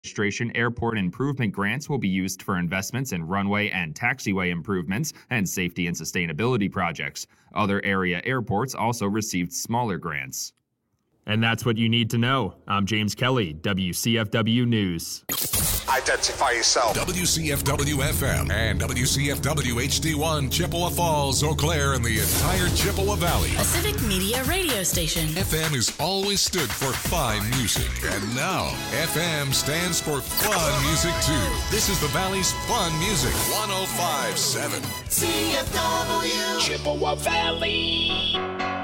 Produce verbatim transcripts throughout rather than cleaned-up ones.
Administration airport improvement grants will be used for investments in runway and taxiway improvements and safety and sustainability projects. Other area airports also received smaller grants. And that's what you need to know. I'm James Kelly, W C F W News. Identify yourself. W C F W F M and W C F W H D one, Chippewa Falls, Eau Claire, and the entire Chippewa Valley. A civic media radio station. F M has always stood for fine music. And now, F M stands for fun music, too. This is the Valley's fun music. one oh five point seven. C F W. Chippewa Valley.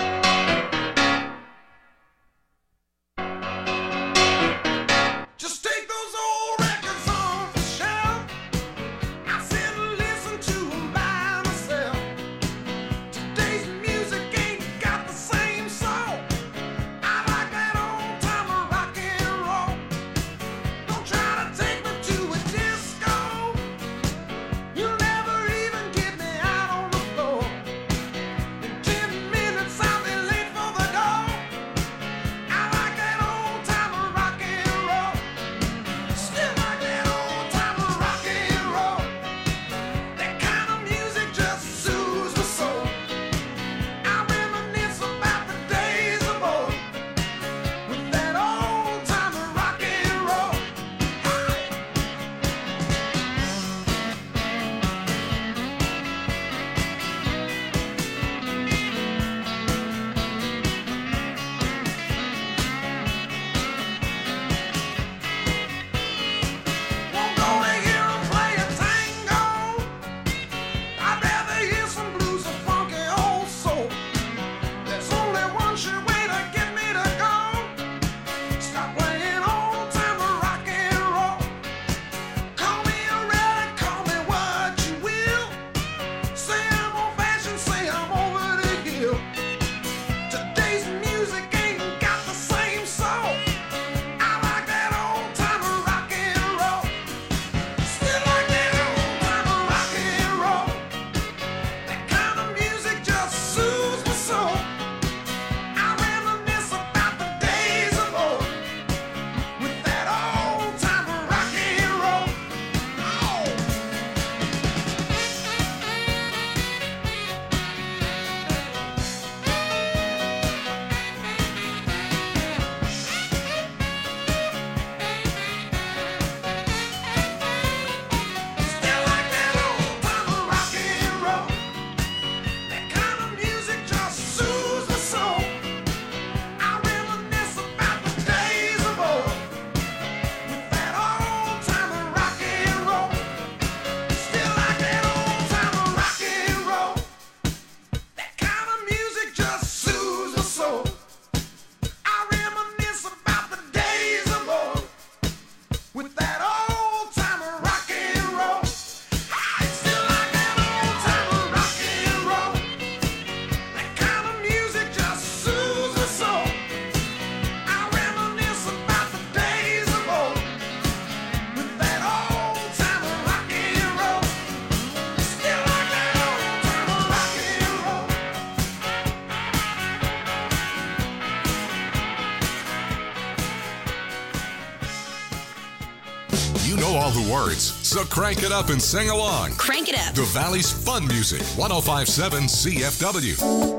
All the words, so crank it up and sing along. Crank it up. The Valley's fun music, one oh five point seven C F W.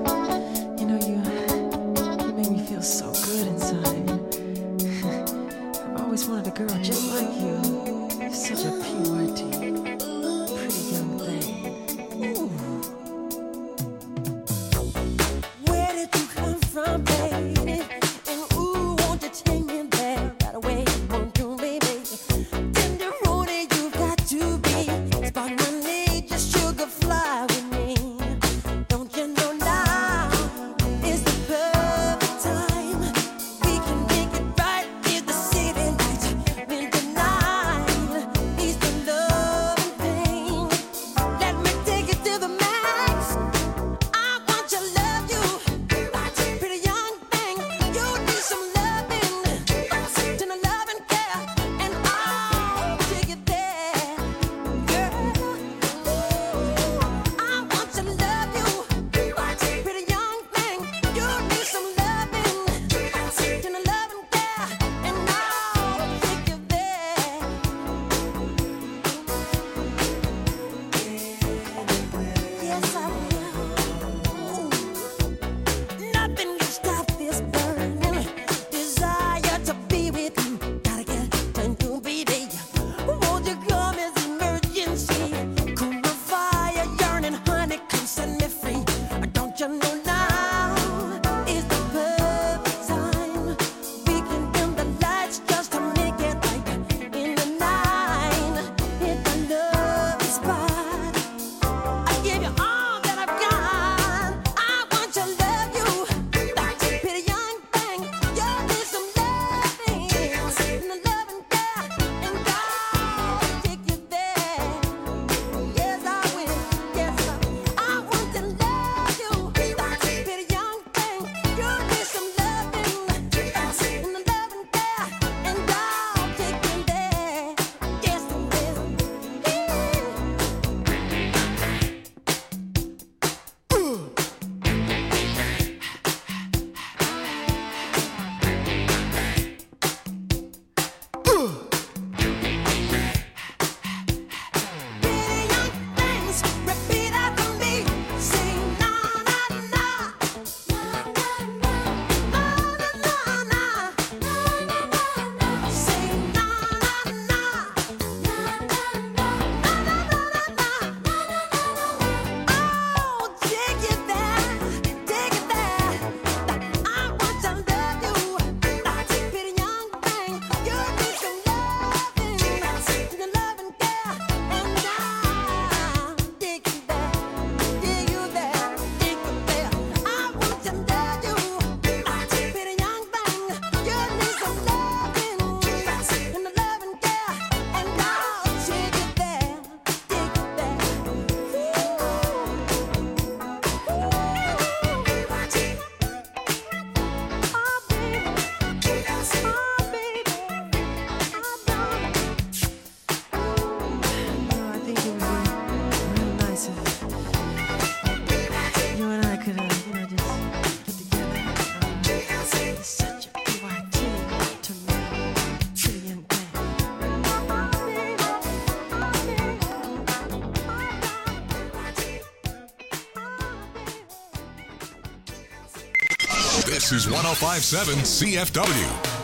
You know, you, you make me feel so good inside. I've always wanted a girl just like you. You're such a P Y T, pretty young thing. Ooh. Where did you come from, baby? And ooh, won't you take me there right away? Won't you, baby? Love This is one oh five point seven C F W.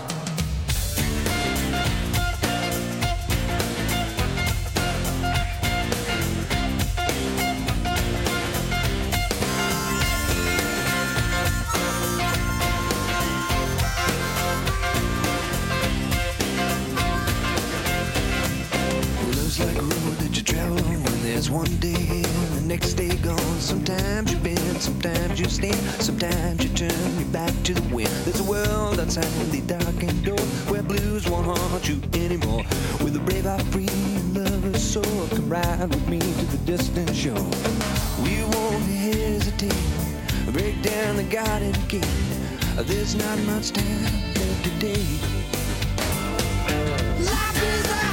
One day and the next day gone. Sometimes you bend, sometimes you stand, sometimes you turn your back to the wind. There's a world outside the darkened door where blues won't haunt you anymore. With a brave heart free and lover's soul, come ride with me to the distant shore. We won't hesitate, break down the garden gate. There's not much time left today. Life is a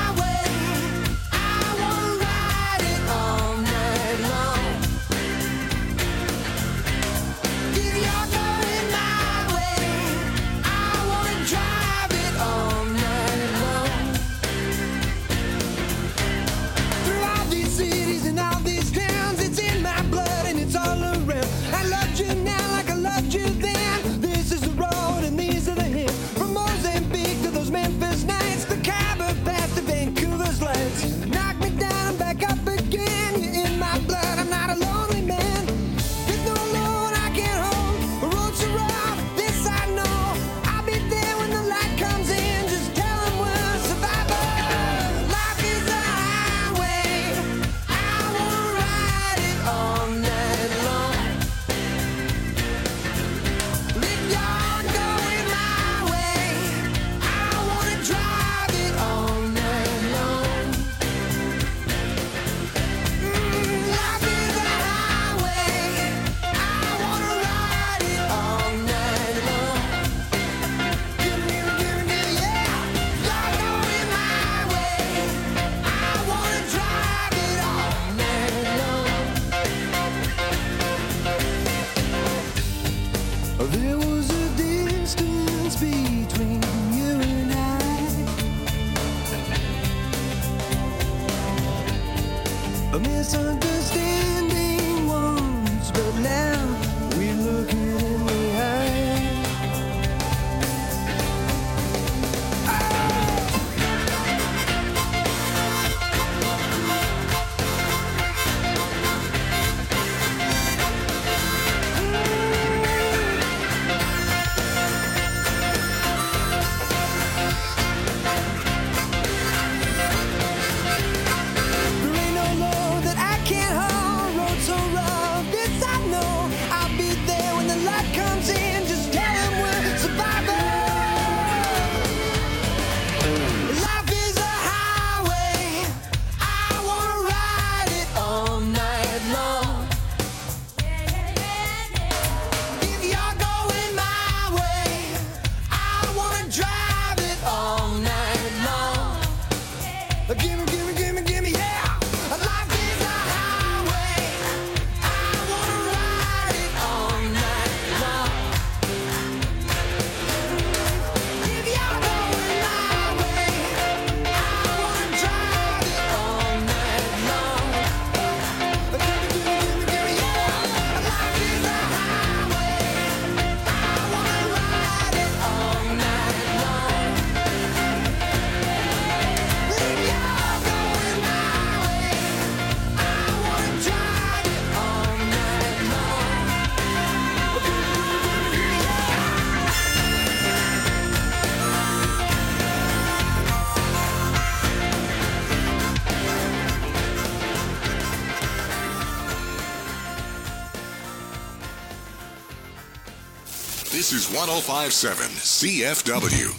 This is one oh five point seven C F W.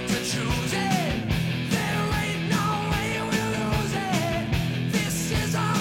This is our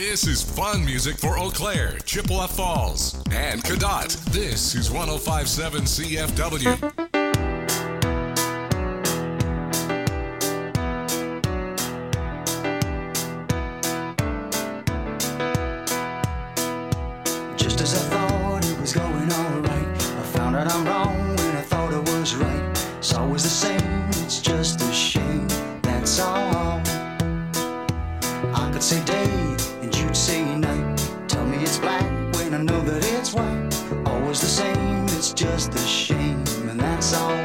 This is fun music for Eau Claire, Chippewa Falls, and Cadott. This is one oh five point seven C F W. Just as I thought it was going all right, I found out I'm wrong when I thought I was right. It's always the same, it's just a shame, that's all. I could say day and you'd say night. Tell me it's black when I know that it's white. Always the same, it's just a shame, and that's all.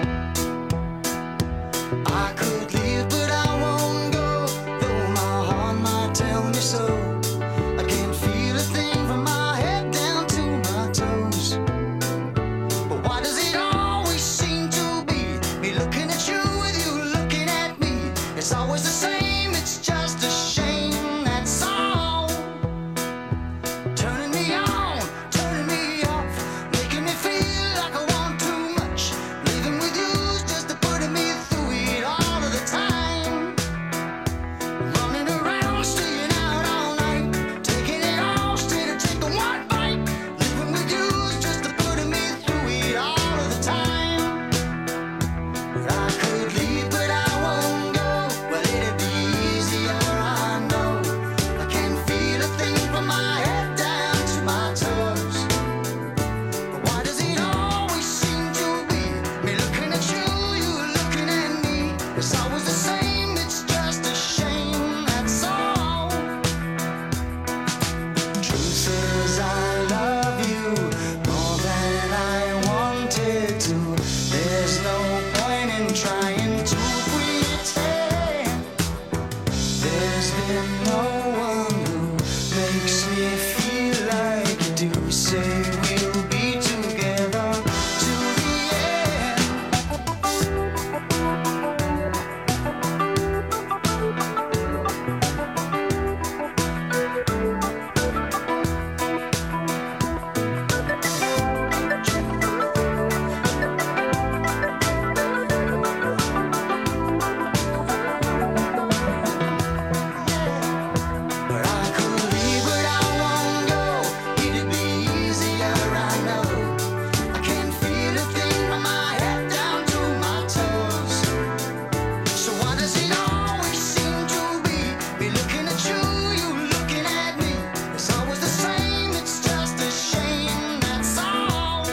I could leave but I won't go, though my heart might tell me so. I can't feel a thing from my head down to my toes. But why does it always seem to be me looking at you with you looking at me? It's always the same, it's just a shame, that's all. Turning me on, turning me off, making me feel like I want too much. Living with you's just to putting me through it all of the time. Running around, staying out all night, taking it all instead of taking one bite. Living with you's just to putting me through it all of the time. But I could leave, but I won't go. Well, it'd be easier, I know. I can't feel a thing from my head down to my toes. But why does it always seem to be me looking at you, you looking at me? It's always the same, it's just a shame, that's all. Truth is I love you more than I wanted to. There's no point in trying to pretend. There's been no one who makes me feel like you do. Say we'll be together to the end. But I could leave, but I won't go. It'd be easier, I know. I can't feel a thing from my head down to my toes. So why does it always seem to be me looking at you, you looking at me? It's always the same, it's just a shame, that's all.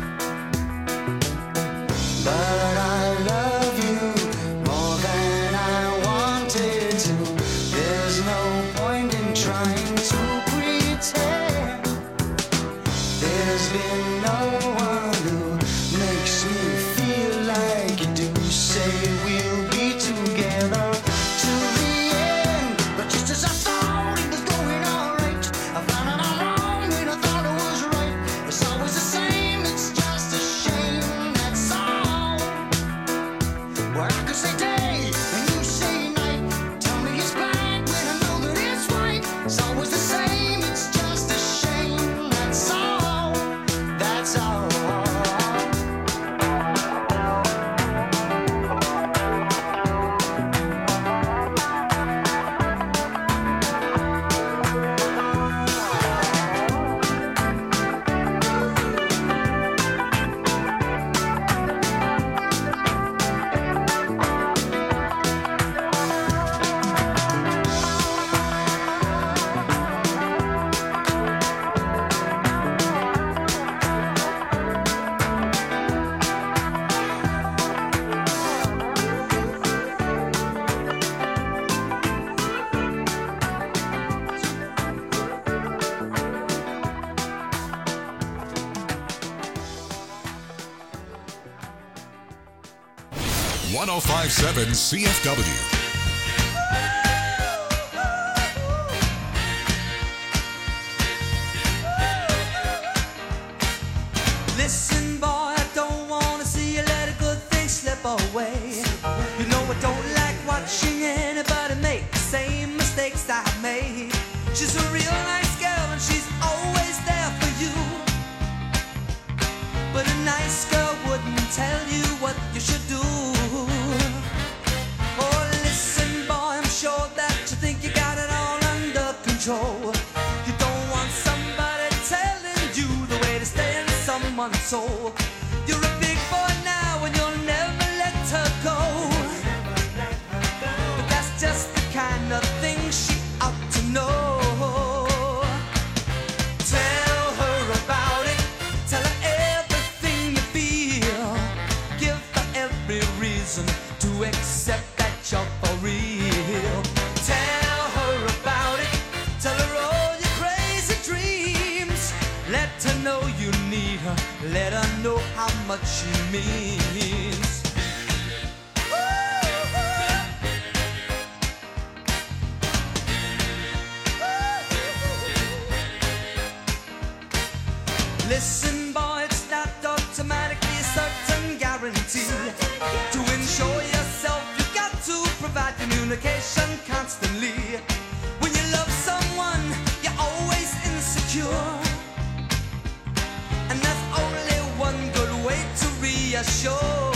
But I love you more than I wanted to. There's no point in trying to pretend. There's been no one who makes me feel like you do. Say we'll be together to the end. But just as I thought it was going all right, I found out I'm wrong when I thought I was right. It's always the same, it's just a shame, that's all. Well, I could say day and you say night. Tell me it's black when I know that it's white. It's always the same, it's just a shame, that's all. That's all. one oh five point seven C F W. Listen, boy, I don't wanna see you let a good thing slip away. You know I don't like watching anybody make the same mistakes I made. She's a real nice girl and she's always there for you. But a nice girl wouldn't tell you what you should do. Oh, listen, boy, I'm sure that you think you got it all under control. soul. You're a big boy now and you'll never let her go. But that's just the kind of thing she ought to know. Tell her about it, tell her everything you feel. Give her every reason to accept that you're for real. Tell her about it, tell her all your crazy dreams. Let her know you need her, let her know how much she means. Listen, boy, it's not automatically a certain guarantee. To ensure yourself, you got to provide communication constantly. When you love someone, you're always insecure. And there's only one good way to reassure.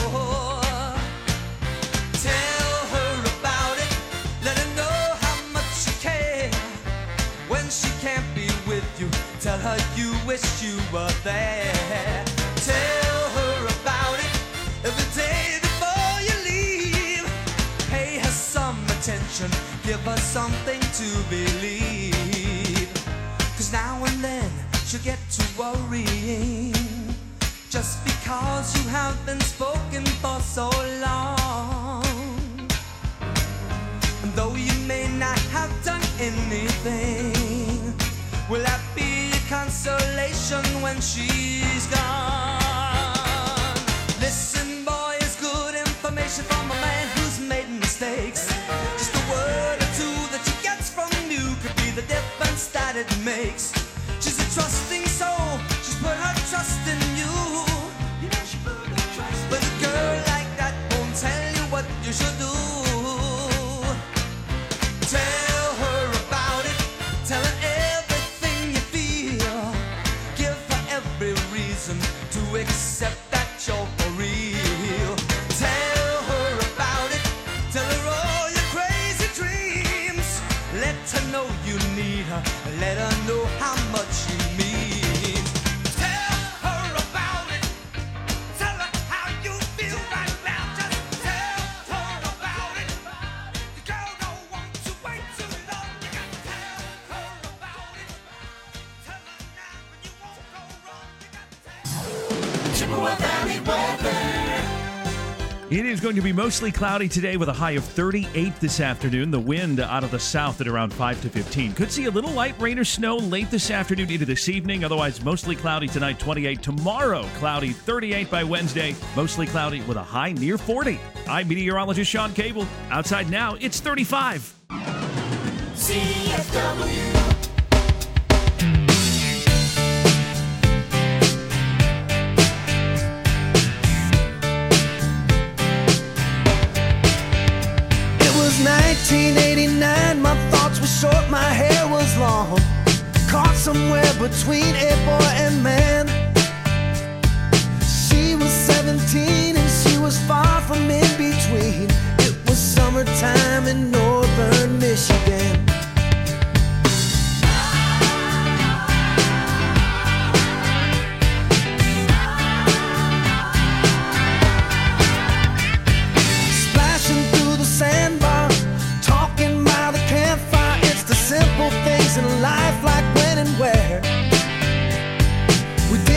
Tell her about it, let her know how much you care. When she can't be with you, tell her you wish you were there. Tell her about it every day before you leave. Pay her some attention, give her something to believe. Cause now and then she'll get to worrying, just because you have been spoken for so long. And though you may not have done anything, will that be your consolation when she's gone? Listen, boy, it's good information from a man who's made mistakes. Just a word or two that she gets from you could be the difference that it makes. She's a trusting soul, she's put her trust in you. You know she put her trust in you. But a girl like that won't tell you what you should do. Tell her about it, tell her everything you feel. Give her every reason to accept that you're for real. Tell her about it, tell her all your crazy dreams. Let her know you need her, let her know how much you mean. Tell her about it, tell her how you feel right now. Just tell her about it. The girl don't want to wait too long. You gotta tell her about it. Tell her now and you won't go wrong. You gotta tell Chippewa Valley weather. It is going to be mostly cloudy today with a high of thirty-eight this afternoon. The wind out of the south at around five to fifteen. Could see a little light rain or snow late this afternoon into this evening. Otherwise, mostly cloudy tonight, twenty-eight. Tomorrow, cloudy, thirty-eight by Wednesday. Mostly cloudy with a high near forty. I'm meteorologist Sean Cable. Outside now, it's thirty-five. C F W. nineteen eighty-nine, my thoughts were short, my hair was long. Caught somewhere between a boy and man. She was seventeen and she was far from in between. It was summertime in northern Michigan. Splashing through the sandbar, talking by the campfire. It's the simple things in life, like when and where we did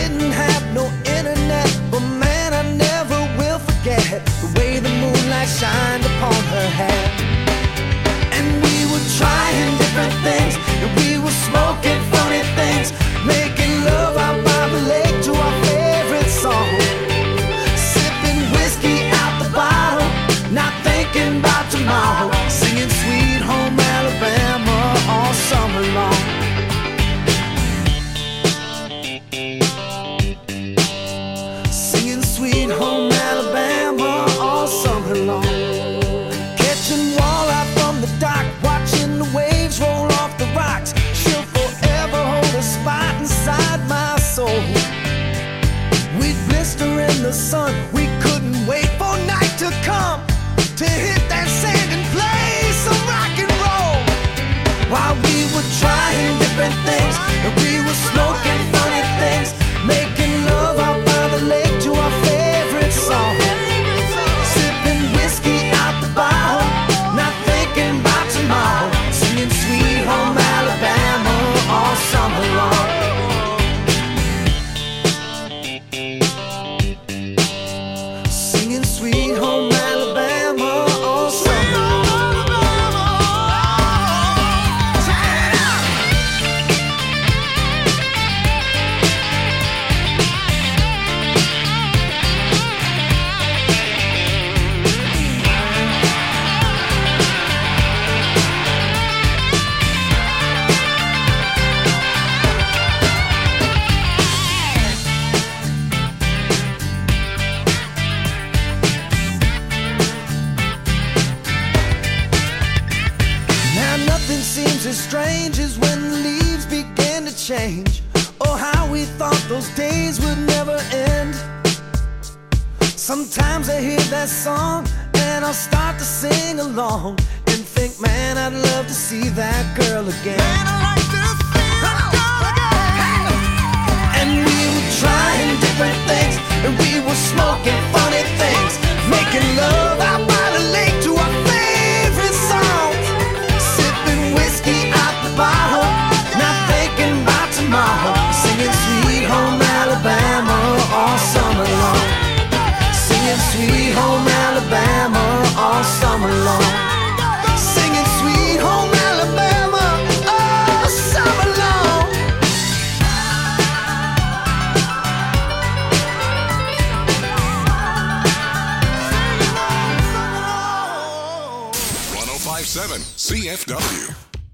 Sweet Home Alabama all summer. Seems as strange as when the leaves began to change. Oh, how we thought those days would never end. Sometimes I hear that song and I'll start to sing along and think, man, I'd love to see that girl again. Man, I'd like to see that girl again. And we were trying different things, and we were smoking funny things, making love out by the lake to our favorite song. Whiskey out the bottle, not thinking about tomorrow. Singing Sweet Home Alabama all summer long. Singing Sweet Home Alabama all summer long. Singing Sweet Home Alabama all summer long. one oh five point seven C F W.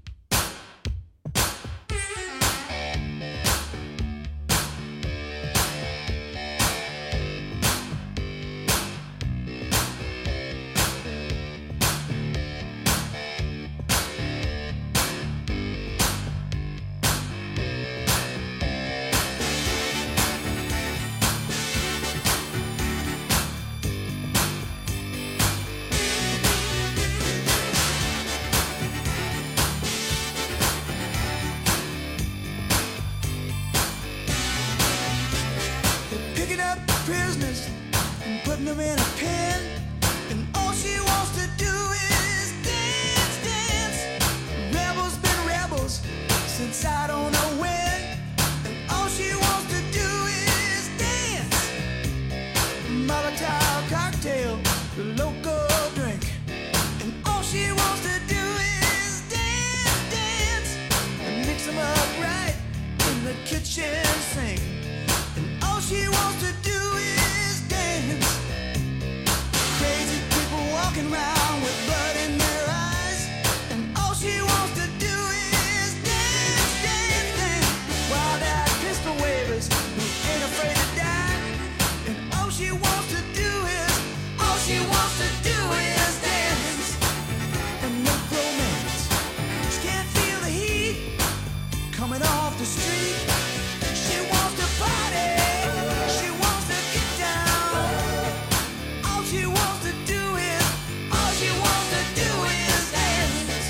Prisoners and putting them in a pen, and all she wants to do is dance, dance. Rebels been rebels since I don't know when, and all she wants to do is dance. Molotov cocktail, the local drink, and all she wants to do is dance, dance, and mix them up right in the kitchen sink, and all she wants to do is dance. Crazy people walking around with blood in their eyes, and all she wants to do is dance, dance, dance. While that pistol wavers who ain't afraid to die, and all she wants to do is, all she wants to do is dance. And make romance. She can't feel the heat coming off the street. She wants to party. She wants to get down. All she wants to do is, all she wants to do is dance.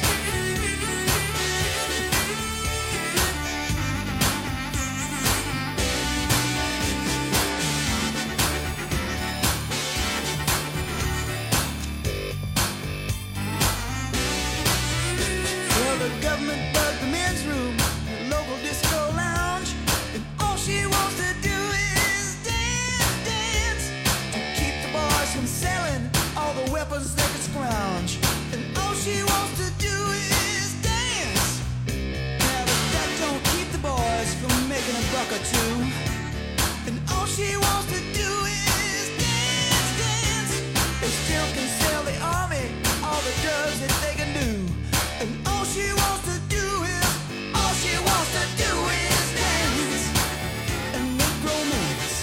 Well, the government bugged the men's room, the local disco lounge, and all she wants to do is dance, dance, to keep the boys from selling all the weapons they could scrounge. And all she wants to do is dance. Now, but that don't keep the boys from making a buck or two. And all she wants to do is dance, dance. They still can sell the army all the drugs that they can do. And all she wants to do is, all she wants to do is dance and make romance.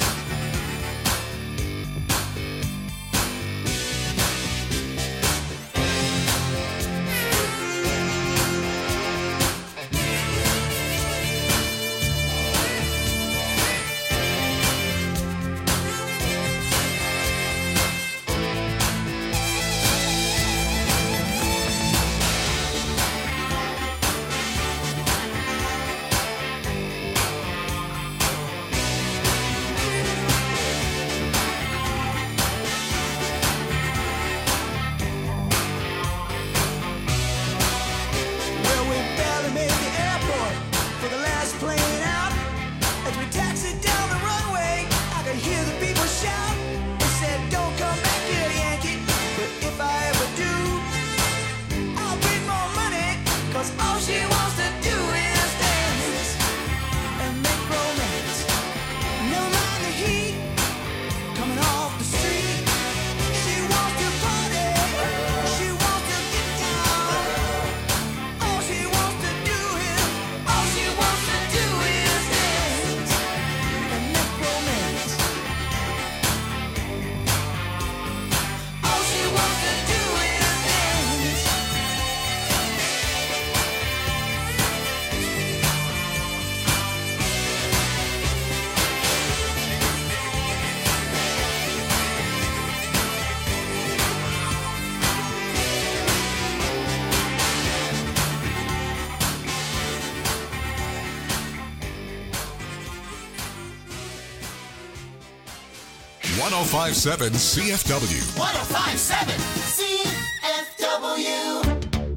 one oh five point seven C F W. one oh five point seven C F W.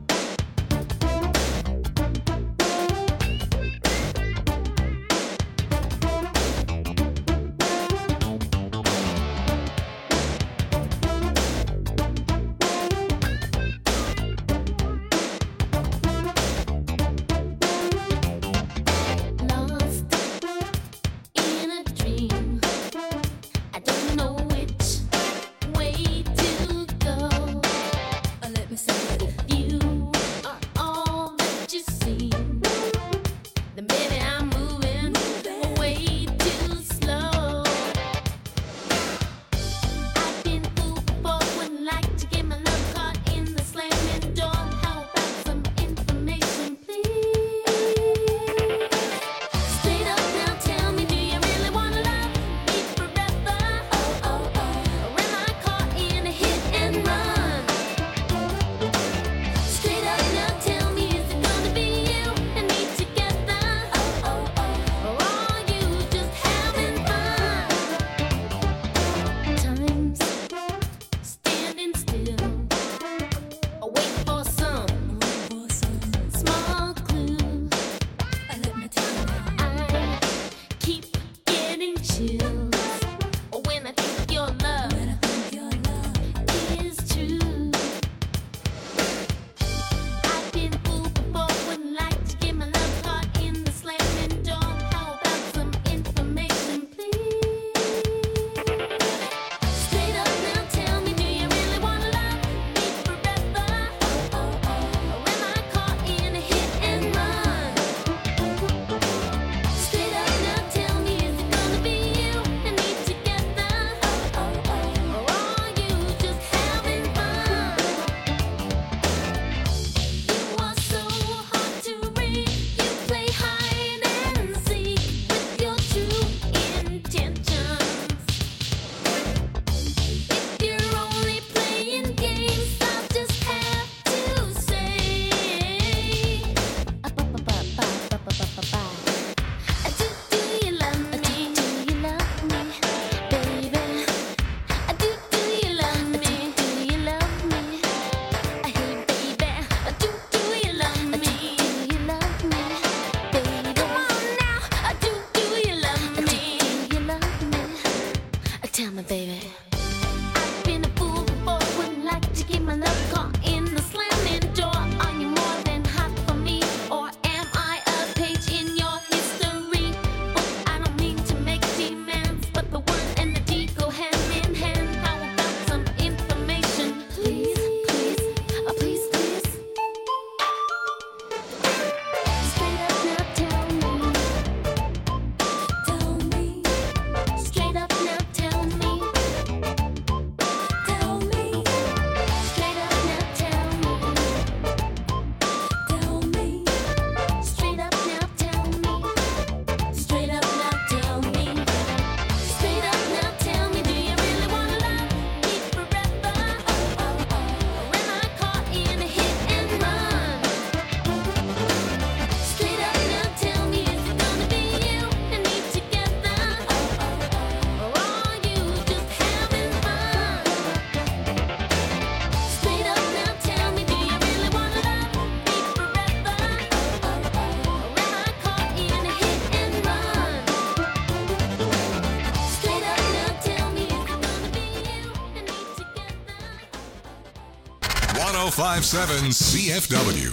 one oh five point seven C F W.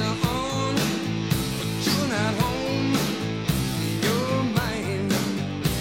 You're mine.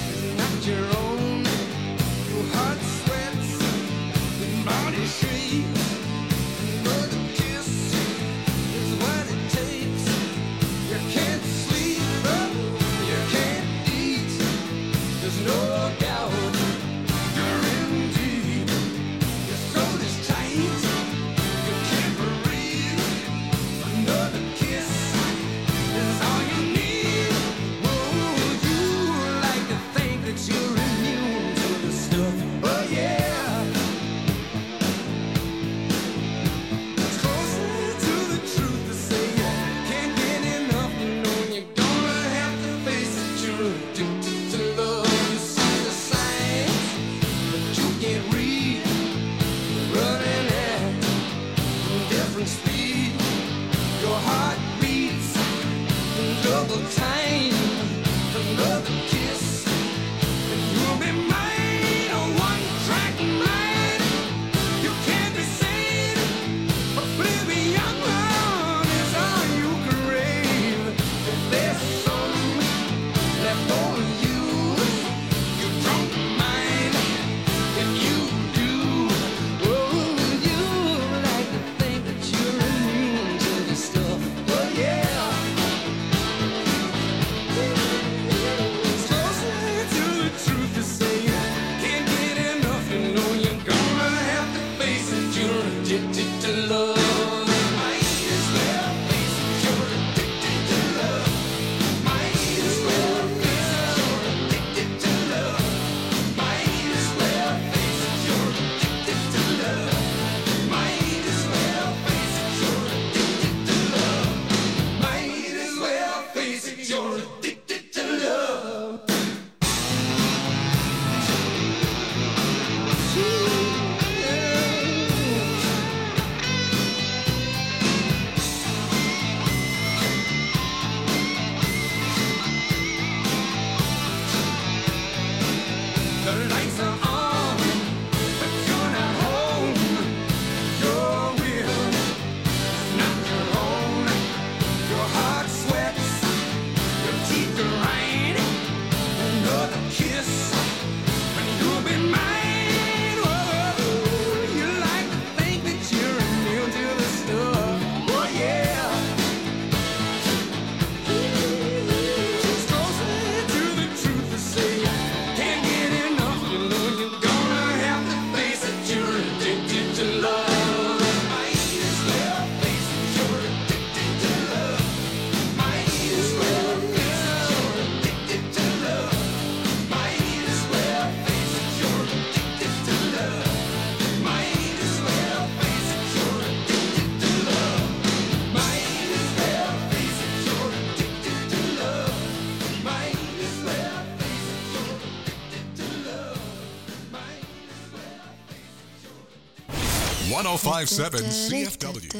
one oh five point seven C F W.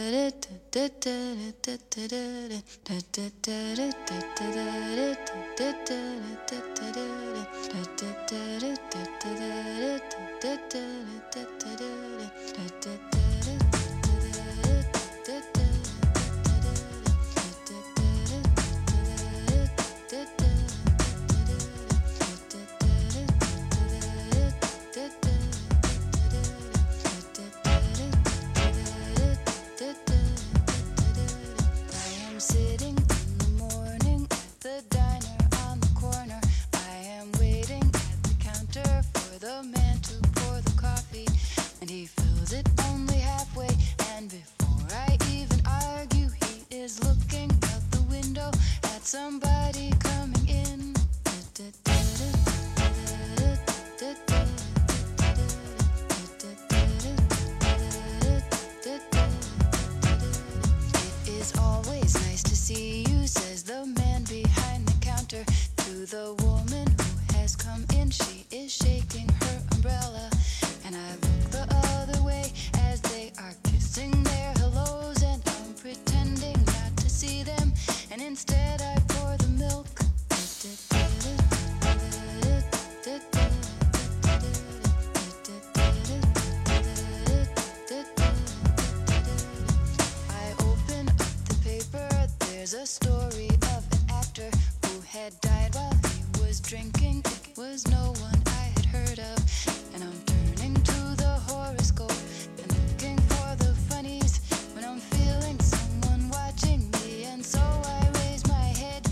Sitting in the morning at the diner on the corner. I am waiting at the counter for the man to pour the coffee, and he fills it only halfway. And before I even argue, he is looking out the window at somebody coming in. It is always nice to see you, says the man behind the counter to the woman who has come in. She is shaking her umbrella, and I look the other way as they are kissing their hellos, and I'm pretending not to see them, and instead I pour the milk. I open up the paper, there's a story of an actor who had died while he was drinking. It was no one I had heard of, and I'm turning to the horoscope and looking for the funnies when I'm feeling someone watching me, and so I raise my head.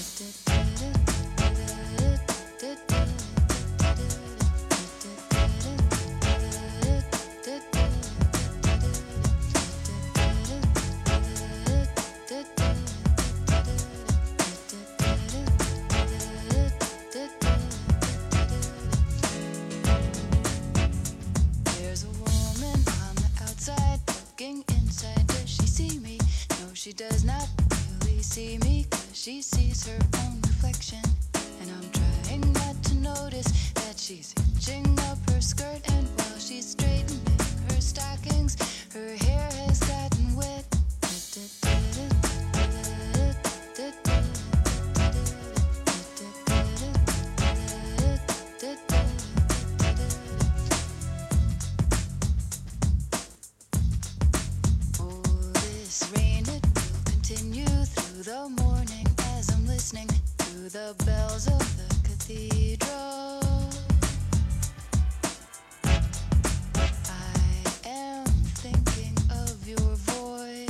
There's a woman on the outside looking inside. Does she see me? No, she does not really see me, 'cause she sees her own reflection. And I'm trying not to notice that she's hitching up her skirt, and while she's straightening her stockings, her hair has gotten wet. Oh, this rain, it will continue through the morning as I'm listening to the bells of the cathedral. I am thinking of your voice.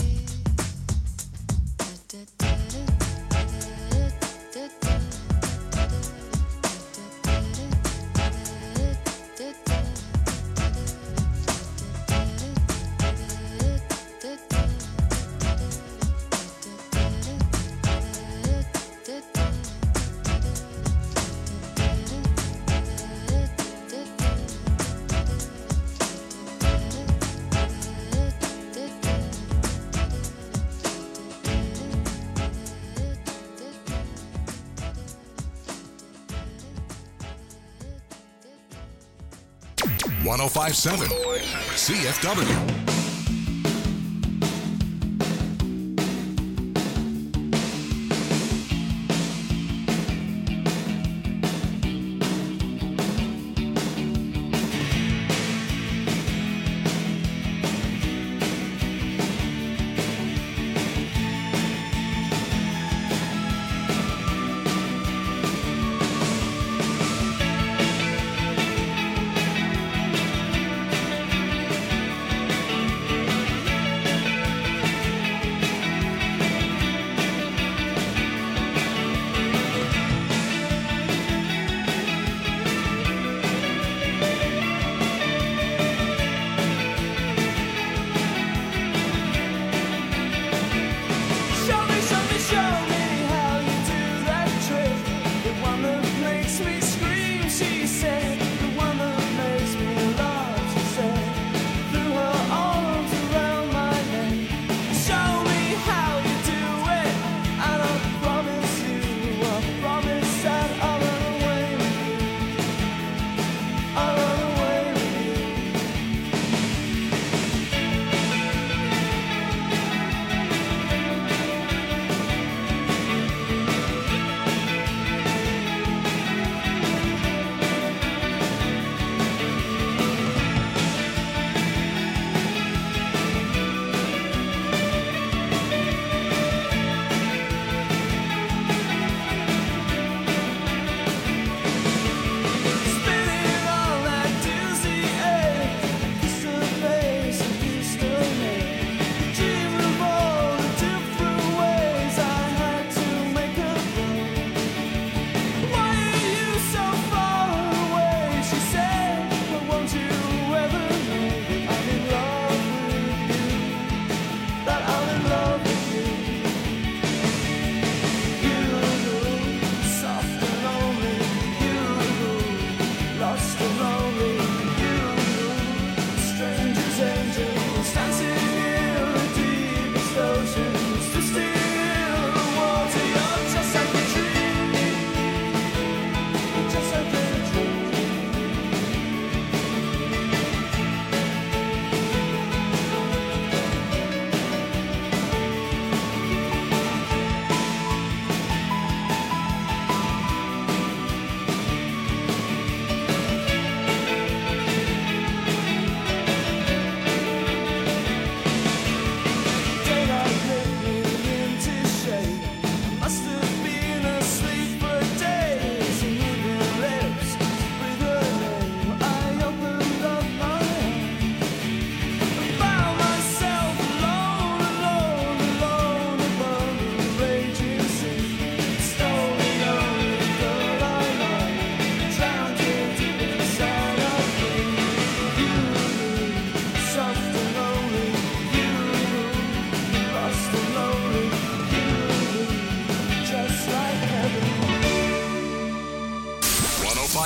one oh five point seven C F W.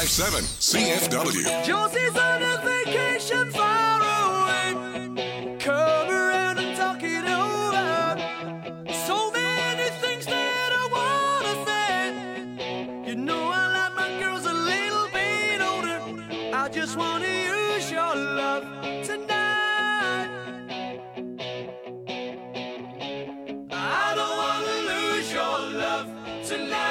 five seven C F W. Josie's on a vacation far away. Come around and talk it over. So many things that I wanna say. You know I like my girls a little bit older. I just wanna use your love tonight. I don't wanna lose your love tonight.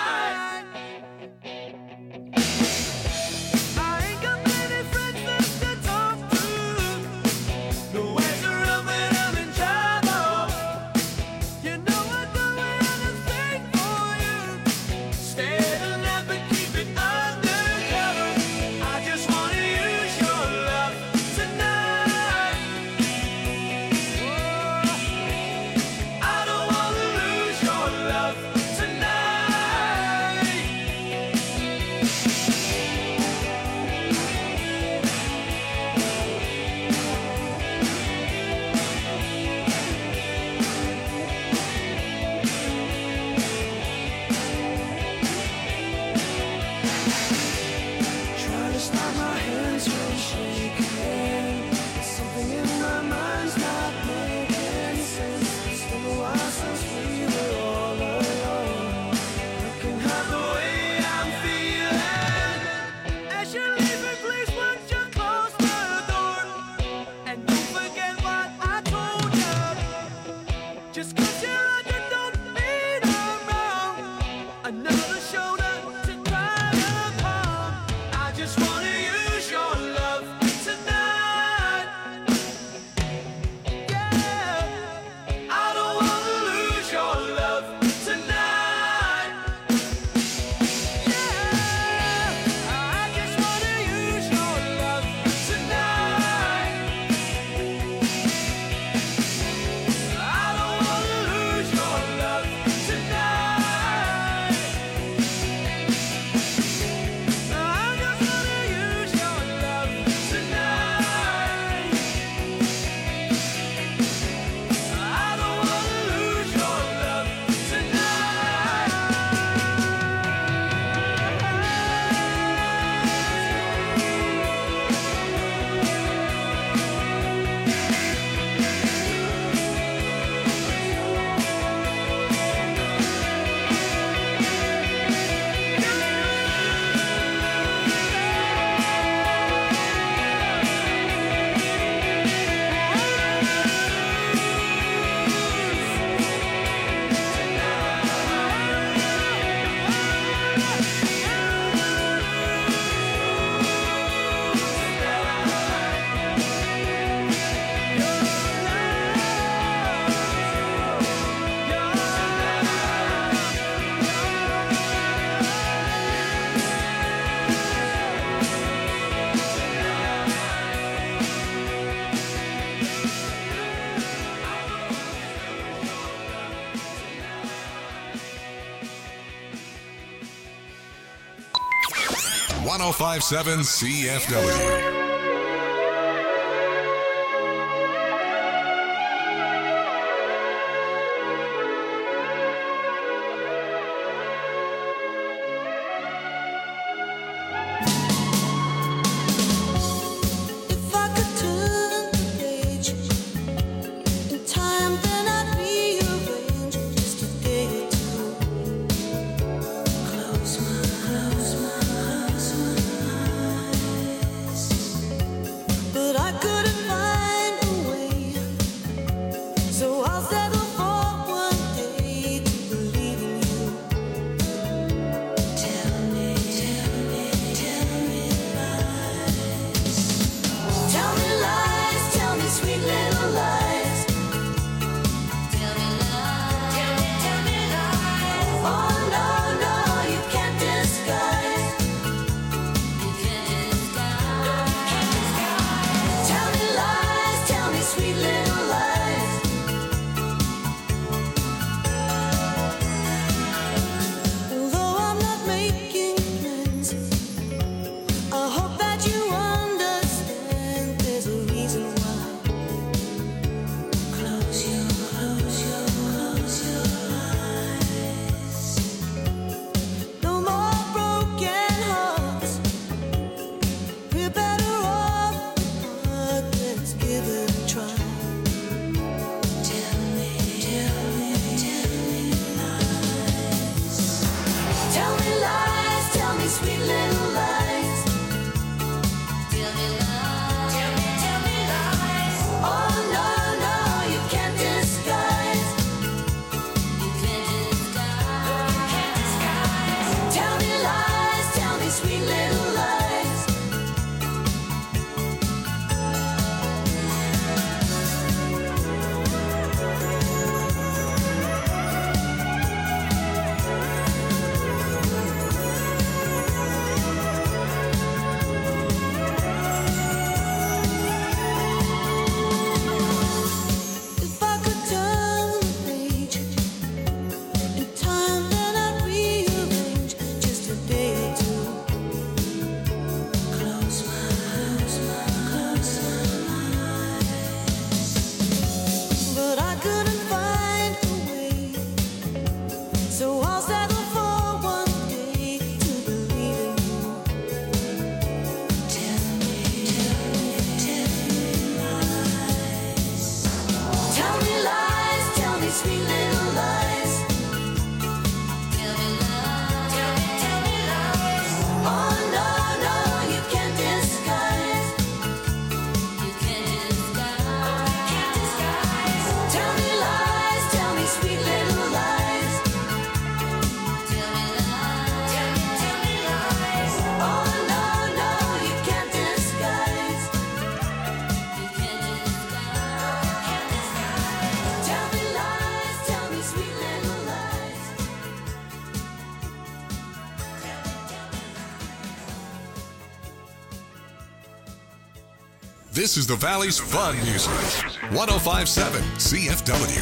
one oh five point seven C F W. Close my eyes. This is the Valley's Fun Music. one oh five point seven C F W.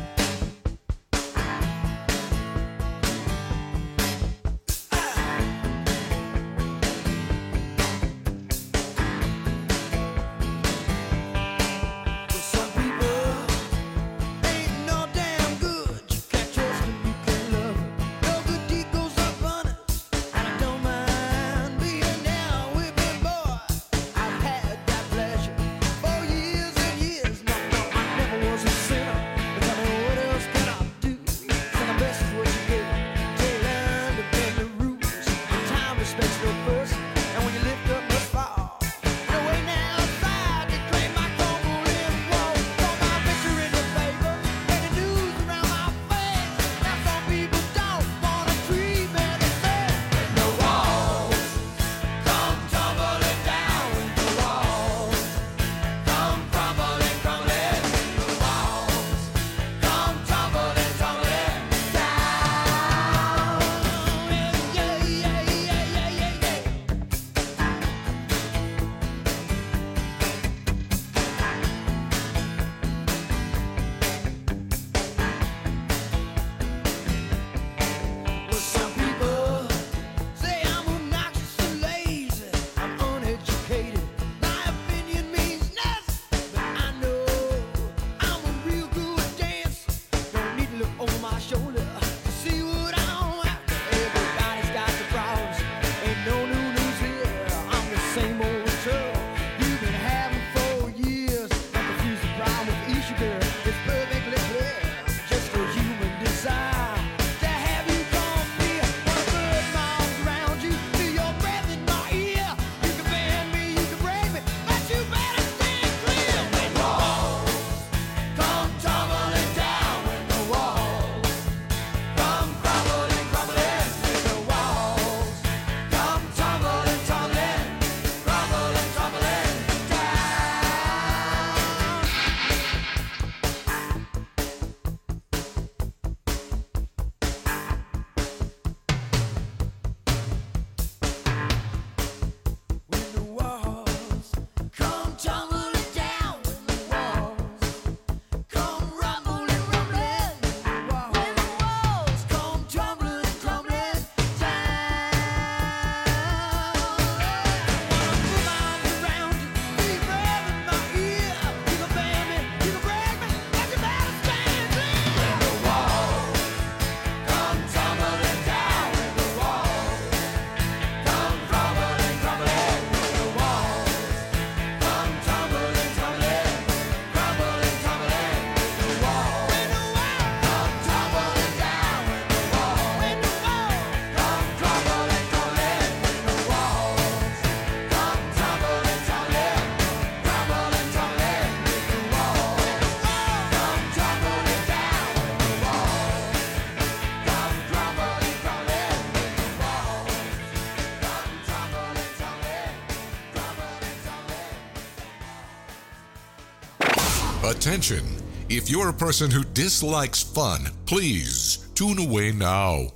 Attention! If you're a person who dislikes fun, please tune away now.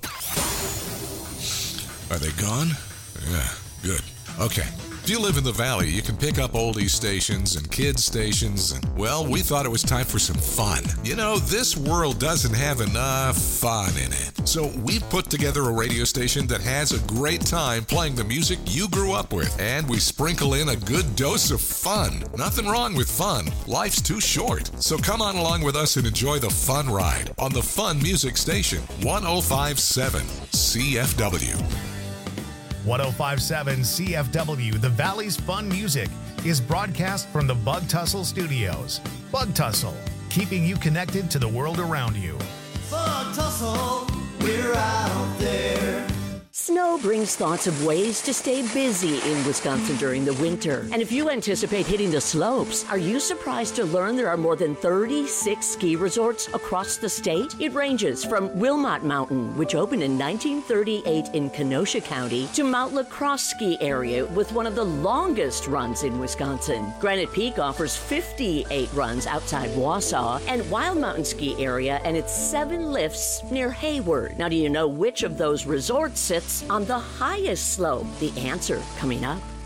Are they gone? Yeah, good. Okay. If you live in the Valley, you can pick up oldie stations and kids stations, and, well, we thought it was time for some fun. You know, this world doesn't have enough fun in it. So we put together a radio station that has a great time playing the music you grew up with, and we sprinkle in a good dose of fun. Nothing wrong with fun. Life's too short. So come on along with us and enjoy the fun ride on the Fun Music Station, one oh five point seven C F W. one oh five point seven C F W, the Valley's Fun Music, is broadcast from the Bug Tussle Studios. Bug Tussle, keeping you connected to the world around you. Bug Tussle, we're out there. Snow brings thoughts of ways to stay busy in Wisconsin during the winter. And if you anticipate hitting the slopes, are you surprised to learn there are more than thirty-six ski resorts across the state? It ranges from Wilmot Mountain, which opened in nineteen thirty-eight in Kenosha County, to Mount La Crosse Ski Area with one of the longest runs in Wisconsin. Granite Peak offers fifty-eight runs outside Wausau, and Wild Mountain Ski Area and its seven lifts near Hayward. Now, do you know which of those resorts sits on the highest slope? The answer coming up.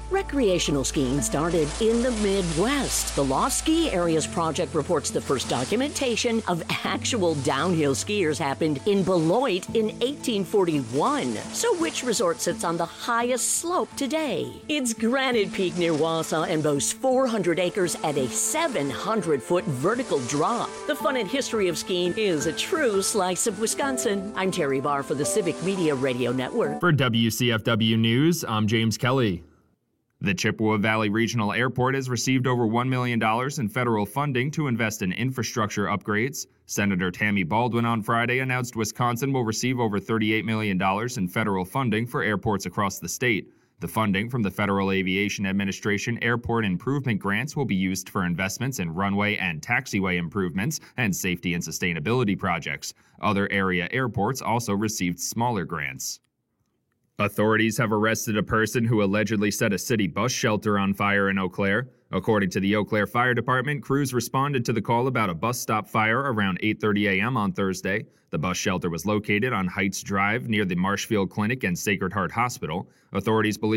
Recreational skiing started in the Midwest. The Lost Ski Areas Project reports the first documentation of actual downhill skiers happened in Beloit in eighteen forty-one. So which resort sits on the highest slope today? It's Granite Peak near Wausau and boasts four hundred acres at a seven hundred foot vertical drop. The fun and history of skiing is a true slice of Wisconsin. I'm Terry Barr for the Civic Media Radio Network. For W C F W News, I'm James Kelly. The Chippewa Valley Regional Airport has received over one million dollars in federal funding to invest in infrastructure upgrades. Senator Tammy Baldwin on Friday announced Wisconsin will receive over thirty-eight million dollars in federal funding for airports across the state. The funding from the Federal Aviation Administration Airport Improvement Grants will be used for investments in runway and taxiway improvements and safety and sustainability projects. Other area airports also received smaller grants. Authorities have arrested a person who allegedly set a city bus shelter on fire in Eau Claire. According to the Eau Claire Fire Department, crews responded to the call about a bus stop fire around eight thirty a.m. on Thursday. The bus shelter was located on Heights Drive near the Marshfield Clinic and Sacred Heart Hospital. Authorities believe